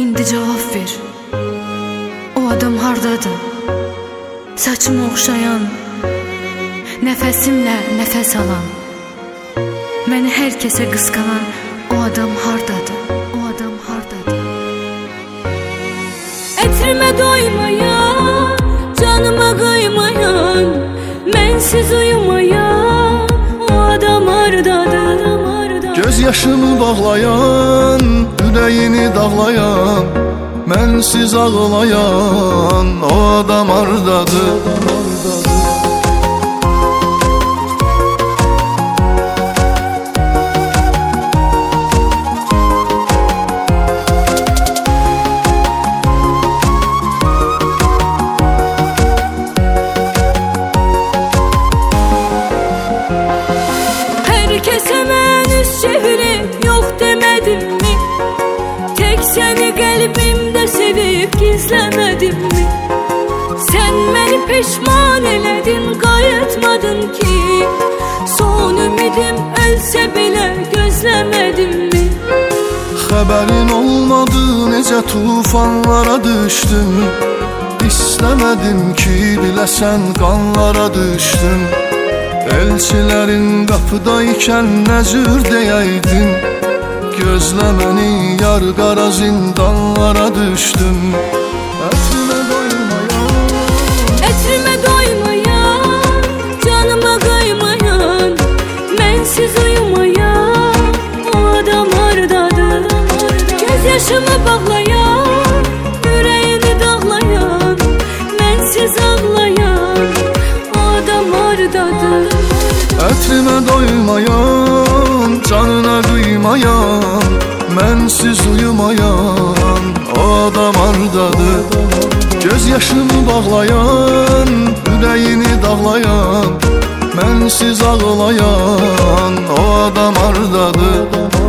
İndi cavab ver. O adam hardadır? Saçımı oxşayan, nəfəsimlə nəfəs alan, məni hər kəsə qısqanan o adam hardadır? O adam hardadır? Ətrime doymayan, canıma kıymayan, mənsiz uyumayan o adam hardadır? Göz yaşımı bağlayan, ürəyini dağlayan, mənsiz ağlayan o adam hardadır? Herkese mən üz çevirip yok demedim mi? Tek seni kalbimde sevip gizlemedim mi? Sen beni pişman eledin, qayıtmadın ki. Son ümidim ölse bile gözlemedim mi? Xəbərin olmadı, necə tufanlara düşdüm. İstəmədim ki, biləsən qanlara düşdüm. Elçilərin qapıdaykən nə cür deyəydin? Gözlə məni, yar qara zindanlara düşdüm. Ətrime doymayan, Ətrime doymayan, canıma kıymayan, mənsiz uyumayan o adam hardadır? Göz yaşımı bağlayan, yüreğini dağlayan, mənsiz ağlayan o adam hardadır? Ətrime doymayan, canına qıymayan, mənsiz uyumayan o adam hardadır? Göz yaşımı bağlayan, ürəyini dağlayan, mənsiz ağlayan o adam hardadır?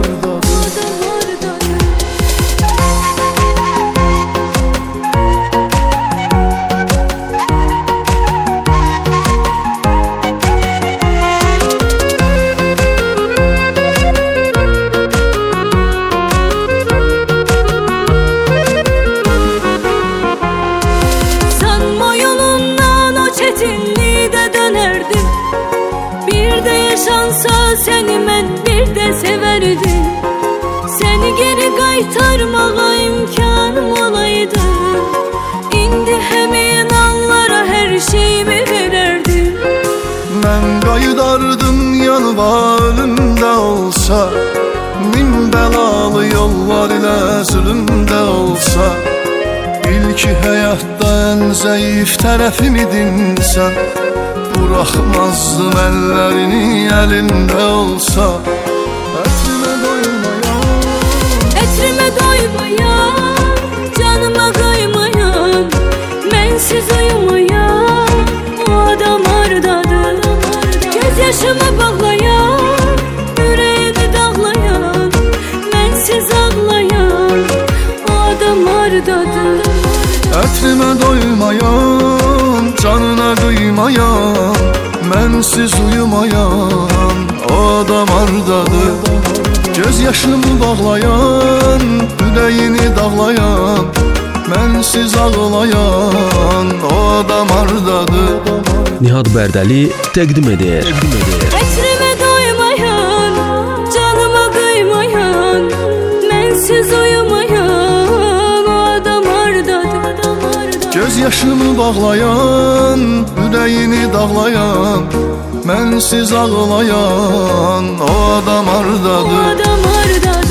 Bir de yaşansa seni mən bir de severdim. Seni geri qaytarmağa imkanım olaydı. İndi həmin anlara her şeyimi vererdim. Mən qayıdardım yanıma ölümdə olsa, min bəlalı yollar ilə zülümdə olsa. Bil ki həyatda ən zəif tərəfim idin sən. Buraxmazdım əllərini əlində olsa. Ətrime doymayan, Ətrime doymayan, canıma kıymayan, mənsiz uyumayan o adam hardadır? Göz yaşımı bağlayan, yüreğini dağlayan, mənsiz ağlayan o adam hardadır? Ətrime doymayan, canına qıymayan, mənsiz uyumayan o adam hardadır? Göz yaşımı bağlayan, ürəyini dağlayan, mənsiz ağlayan o adam hardadır? Nihat Bərdəli təqdim edir. Ətrime doymayan, canıma kıymayan, mənsiz uyumayan o adam hardadır? Göz yaşımı bağlayan, ürəyini dağlayan, mənsiz ağlayan o adam hardadır? O adam hardadır?